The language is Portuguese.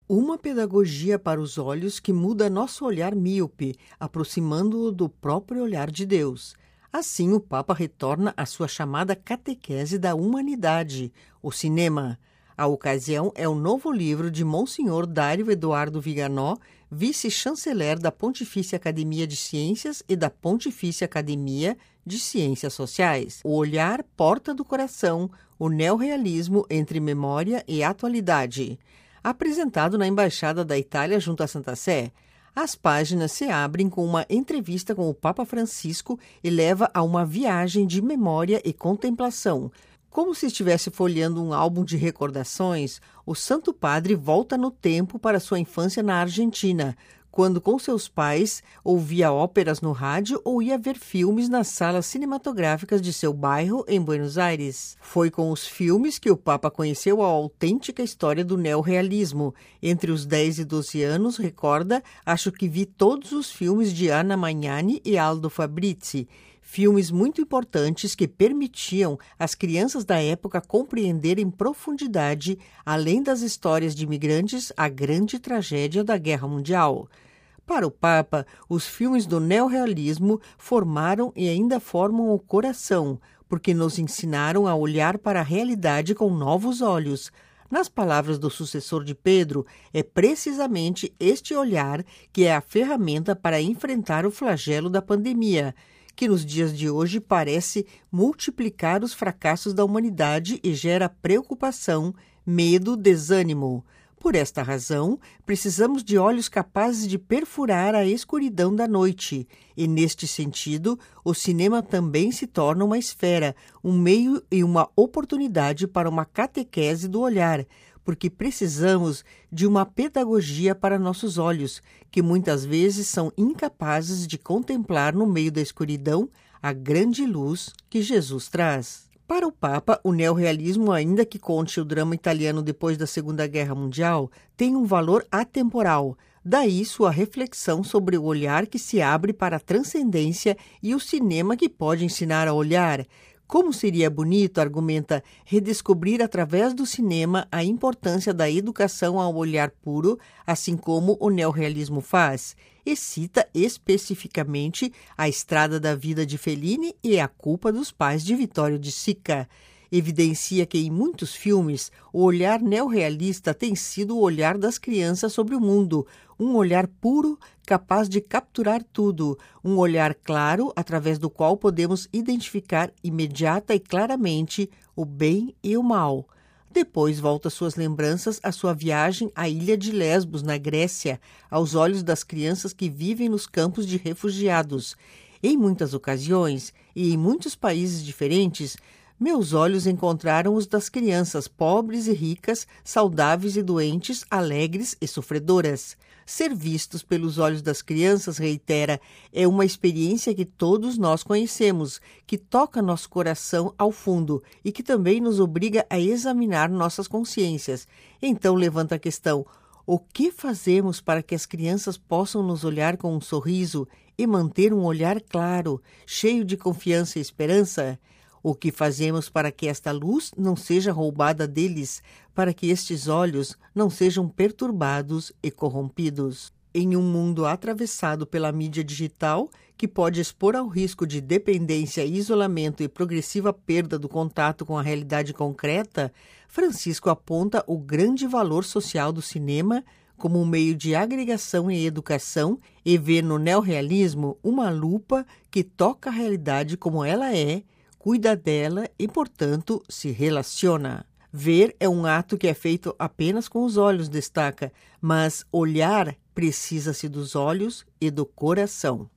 Uma pedagogia para os olhos que muda nosso olhar míope, aproximando-o do próprio olhar de Deus. Assim, o Papa retorna à sua chamada catequese da humanidade, o cinema. A ocasião é o novo livro de Monsenhor Dário Eduardo Viganò, vice-chanceler da Pontifícia Academia de Ciências e da Pontifícia Academia de Ciências Sociais. O olhar porta do coração, o neorrealismo entre memória e atualidade. Apresentado na Embaixada da Itália junto à Santa Sé, as páginas se abrem com uma entrevista com o Papa Francisco e leva a uma viagem de memória e contemplação. Como se estivesse folheando um álbum de recordações, o Santo Padre volta no tempo para sua infância na Argentina, quando com seus pais ouvia óperas no rádio ou ia ver filmes nas salas cinematográficas de seu bairro em Buenos Aires. Foi com os filmes que o Papa conheceu a autêntica história do neorrealismo. Entre os 10 e 12 anos, recorda, acho que vi todos os filmes de Anna Magnani e Aldo Fabrizi, filmes muito importantes que permitiam às crianças da época compreender em profundidade, além das histórias de imigrantes, a grande tragédia da Guerra Mundial. Para o Papa, os filmes do neorrealismo formaram e ainda formam o coração, porque nos ensinaram a olhar para a realidade com novos olhos. Nas palavras do sucessor de Pedro, é precisamente este olhar que é a ferramenta para enfrentar o flagelo da pandemia, que nos dias de hoje parece multiplicar os fracassos da humanidade e gera preocupação, medo, desânimo. Por esta razão, precisamos de olhos capazes de perfurar a escuridão da noite. E, neste sentido, o cinema também se torna uma esfera, um meio e uma oportunidade para uma catequese do olhar, porque precisamos de uma pedagogia para nossos olhos, que muitas vezes são incapazes de contemplar no meio da escuridão a grande luz que Jesus traz. Para o Papa, o neorrealismo, ainda que conte o drama italiano depois da Segunda Guerra Mundial, tem um valor atemporal. Daí sua reflexão sobre o olhar que se abre para a transcendência e o cinema que pode ensinar a olhar. Como seria bonito, argumenta, redescobrir através do cinema a importância da educação ao olhar puro, assim como o neorrealismo faz. E cita especificamente A Estrada da Vida de Fellini e A Culpa dos Pais de Vittorio de Sica. Evidencia que em muitos filmes o olhar neorrealista tem sido o olhar das crianças sobre o mundo, um olhar puro, capaz de capturar tudo, um olhar claro através do qual podemos identificar imediata e claramente o bem e o mal. Depois volta suas lembranças à sua viagem à ilha de Lesbos, na Grécia, aos olhos das crianças que vivem nos campos de refugiados. Em muitas ocasiões, e em muitos países diferentes, meus olhos encontraram os das crianças pobres e ricas, saudáveis e doentes, alegres e sofredoras. Ser vistos pelos olhos das crianças, reitera, é uma experiência que todos nós conhecemos, que toca nosso coração ao fundo e que também nos obriga a examinar nossas consciências. Então levanta a questão: o que fazemos para que as crianças possam nos olhar com um sorriso e manter um olhar claro, cheio de confiança e esperança? O que fazemos para que esta luz não seja roubada deles, para que estes olhos não sejam perturbados e corrompidos? Em um mundo atravessado pela mídia digital, que pode expor ao risco de dependência, isolamento e progressiva perda do contato com a realidade concreta, Francisco aponta o grande valor social do cinema como um meio de agregação e educação e vê no neorrealismo uma lupa que toca a realidade como ela é, cuida dela e, portanto, se relaciona. Ver é um ato que é feito apenas com os olhos, destaca, mas olhar precisa-se dos olhos e do coração.